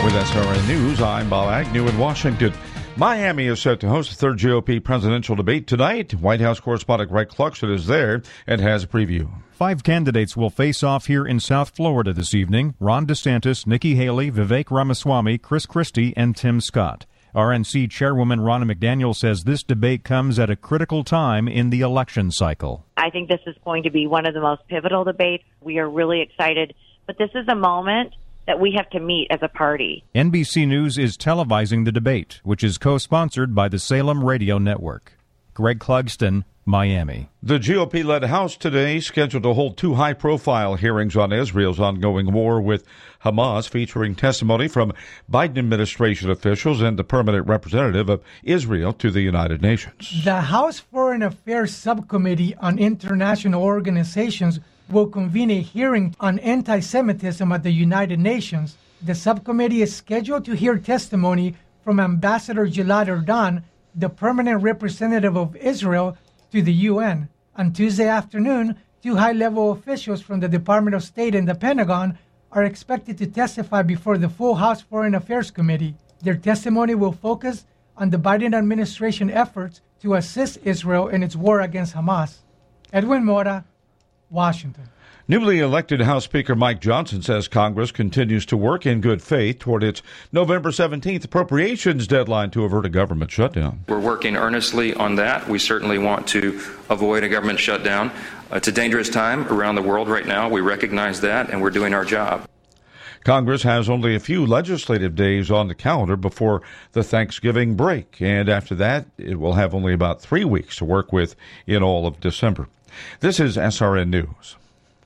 With SRN News, I'm Bob Agnew in Washington. Miami is set to host the third GOP presidential debate tonight. White House correspondent Greg Clugston is there and has a preview. 5 candidates will face off here in South Florida this evening. Ron DeSantis, Nikki Haley, Vivek Ramaswamy, Chris Christie, and Tim Scott. RNC Chairwoman Ronna McDaniel says this debate comes at a critical time in the election cycle. I think this is going to be one of the most pivotal debates. We are really excited, but this is a moment that we have to meet as a party. NBC News is televising the debate, which is co-sponsored by the Salem Radio Network. Greg Clugston, Miami. The GOP-led House today scheduled to hold 2 high-profile hearings on Israel's ongoing war with Hamas, featuring testimony from Biden administration officials and the permanent representative of Israel to the United Nations. The House Foreign Affairs Subcommittee on International Organizations will convene a hearing on anti-Semitism at the United Nations. The subcommittee is scheduled to hear testimony from Ambassador Gilad Erdan, the permanent representative of Israel to the UN. On Tuesday afternoon, 2 high-level officials from the Department of State and the Pentagon are expected to testify before the full House Foreign Affairs Committee. Their testimony will focus on the Biden administration efforts to assist Israel in its war against Hamas. Edwin Mora, Washington. Newly elected House Speaker Mike Johnson says Congress continues to work in good faith toward its November 17th appropriations deadline to avert a government shutdown. We're working earnestly on that. We certainly want to avoid a government shutdown. It's a dangerous time around the world right now. We recognize that, and we're doing our job. Congress has only a few legislative days on the calendar before the Thanksgiving break, and after that, it will have only about 3 weeks to work with in all of December. This is SRN News.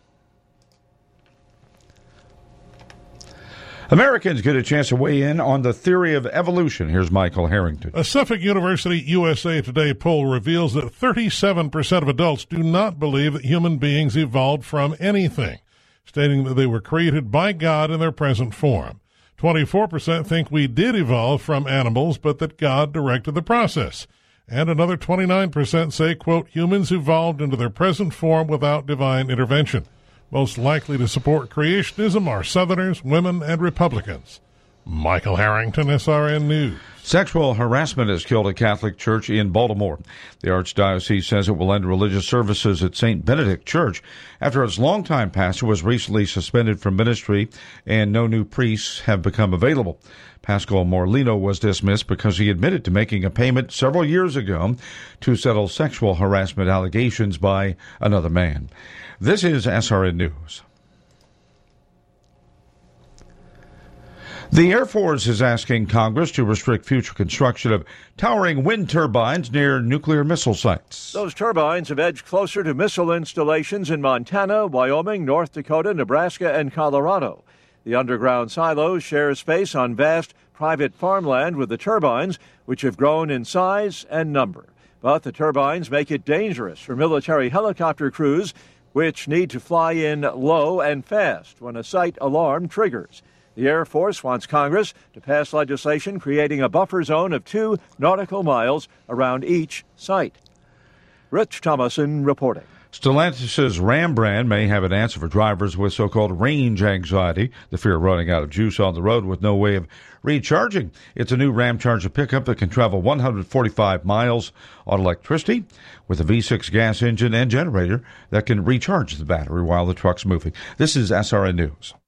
Americans get a chance to weigh in on the theory of evolution. Here's Michael Harrington. A Suffolk University USA Today poll reveals that 37% of adults do not believe that human beings evolved from anything, stating that they were created by God in their present form. 24% think we did evolve from animals, but that God directed the process. And another 29% say, quote, humans evolved into their present form without divine intervention. Most likely to support creationism are Southerners, women, and Republicans. Michael Harrington, SRN News. Sexual harassment has killed a Catholic church in Baltimore. The Archdiocese says it will end religious services at St. Benedict Church after its longtime pastor was recently suspended from ministry and no new priests have become available. Pascal Morlino was dismissed because he admitted to making a payment several years ago to settle sexual harassment allegations by another man. This is SRN News. The Air Force is asking Congress to restrict future construction of towering wind turbines near nuclear missile sites. Those turbines have edged closer to missile installations in Montana, Wyoming, North Dakota, Nebraska, and Colorado. The underground silos share space on vast private farmland with the turbines, which have grown in size and number. But the turbines make it dangerous for military helicopter crews, which need to fly in low and fast when a site alarm triggers. The Air Force wants Congress to pass legislation creating a buffer zone of 2 nautical miles around each site. Rich Thomason reporting. Stellantis' Ram brand may have an answer for drivers with so-called range anxiety, the fear of running out of juice on the road with no way of recharging. It's a new Ram Charger pickup that can travel 145 miles on electricity with a V6 gas engine and generator that can recharge the battery while the truck's moving. This is SRN News.